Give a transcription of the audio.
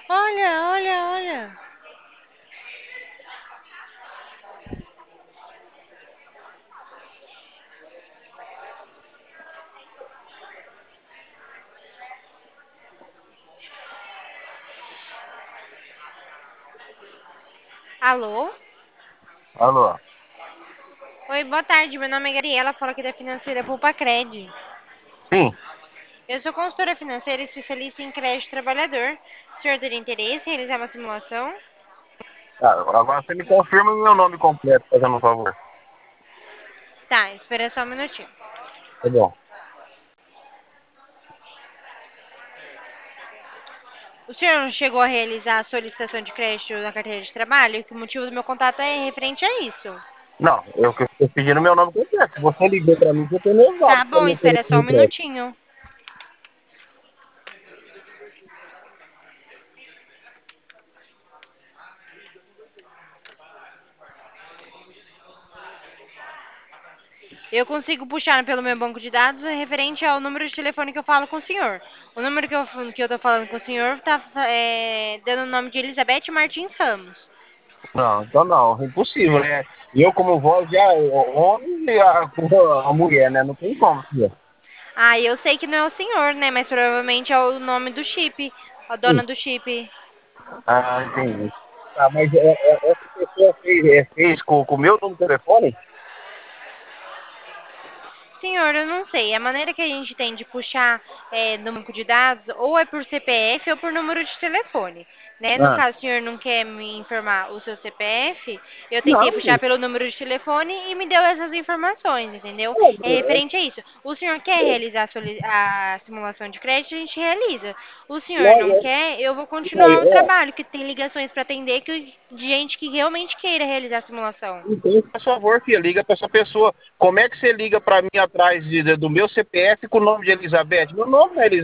Olha, olha, olha. Alô? Alô? Oi, boa tarde. Meu nome é Gabriela, falo aqui da financeira Poupa Cred. Sim. Eu sou consultora financeira especialista em crédito trabalhador. O senhor teria interesse em realizar uma simulação? Ah, agora você me confirma o meu nome completo, fazendo um favor. Tá, espera só um minutinho. Tá bom. O senhor não chegou a realizar a solicitação de crédito na carteira de trabalho? Que o motivo do meu contato é referente a isso. Não, eu que estou pedindo meu nome completo. Se você ligou para mim, você tem meus Tá dados para bom, me espera oferecer só um um crédito. minutinho. Eu consigo puxar pelo meu banco de dados referente ao número de telefone que eu falo com o senhor. O número que eu tô falando com o senhor tá dando o nome de Elizabeth Martins Ramos. Não, então não, impossível, né? E eu, como voz, já o homem e a mulher, né? Não tem como, filho. Ah, eu sei que não é o senhor, né? Mas provavelmente é o nome do chip. A dona do chip. Ah, entendi. Tá, mas essa pessoa fez com o meu número de telefone? Senhor, eu não sei. A maneira que a gente tem de puxar no banco de dados ou é por CPF ou por número de telefone, né? No Ah, caso, o senhor não quer me informar o seu CPF, eu tentei não, puxar pelo número de telefone e me deu essas informações, entendeu? É é, referente a isso. O senhor quer realizar a simulação de crédito, a gente realiza. O senhor não não, quer, eu vou não, continuar o trabalho, que tem ligações para atender de gente que realmente queira realizar a simulação. então, por favor, filha, liga para essa pessoa. Como é que você liga para mim atrás do meu CPF com o nome de Elizabeth? Meu nome não é Elizabeth.